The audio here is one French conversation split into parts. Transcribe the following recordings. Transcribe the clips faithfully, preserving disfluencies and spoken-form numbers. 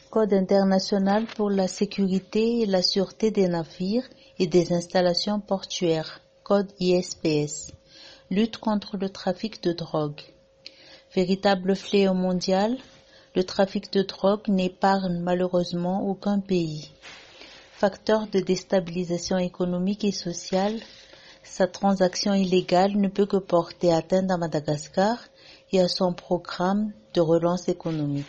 Code international pour la sécurité et la sûreté des navires et des installations portuaires, Code I S P S. Lutte contre le trafic de drogue. Véritable fléau mondial, le trafic de drogue n'épargne malheureusement aucun pays. Facteur de déstabilisation économique et sociale, sa transaction illégale ne peut que porter atteinte à Madagascar et à son programme de relance économique.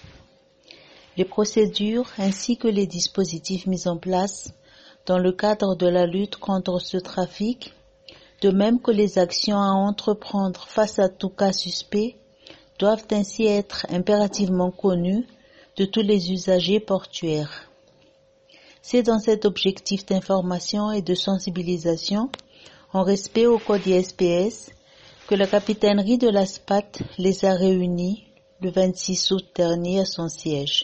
Les procédures ainsi que les dispositifs mis en place dans le cadre de la lutte contre ce trafic, de même que les actions à entreprendre face à tout cas suspect, doivent ainsi être impérativement connues de tous les usagers portuaires. C'est dans cet objectif d'information et de sensibilisation, en respect au code I S P S, que la capitainerie de la S P A T les a réunis le vingt-six août dernier à son siège.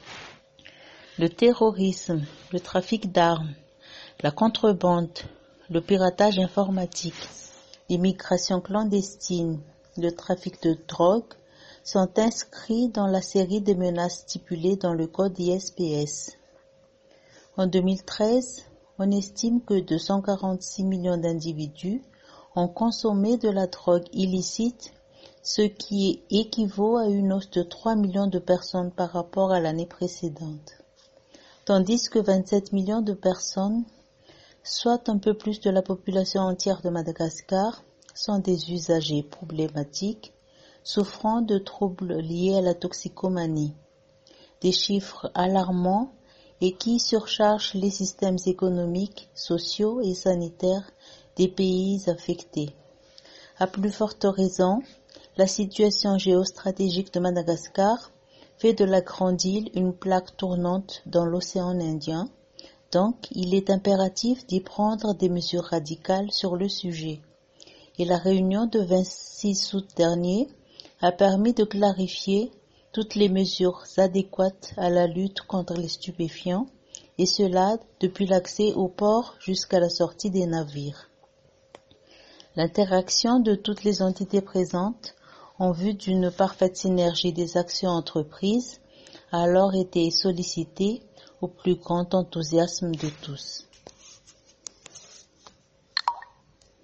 Le terrorisme, le trafic d'armes, la contrebande, le piratage informatique, l'immigration clandestine, le trafic de drogue sont inscrits dans la série des menaces stipulées dans le code I S P S. En deux mille treize, on estime que deux cent quarante-six millions d'individus ont consommé de la drogue illicite, ce qui équivaut à une hausse de trois millions de personnes par rapport à l'année précédente. Tandis que vingt-sept millions de personnes, soit un peu plus de la population entière de Madagascar, sont des usagers problématiques souffrant de troubles liés à la toxicomanie. Des chiffres alarmants et qui surchargent les systèmes économiques, sociaux et sanitaires des pays affectés. À plus forte raison, la situation géostratégique de Madagascar fait de la grande île une plaque tournante dans l'océan Indien, donc il est impératif d'y prendre des mesures radicales sur le sujet. Et la réunion de vingt-six août dernier a permis de clarifier toutes les mesures adéquates à la lutte contre les stupéfiants, et cela depuis l'accès au port jusqu'à la sortie des navires. L'interaction de toutes les entités présentes en vue d'une parfaite synergie des actions entreprises a alors été sollicitée au plus grand enthousiasme de tous.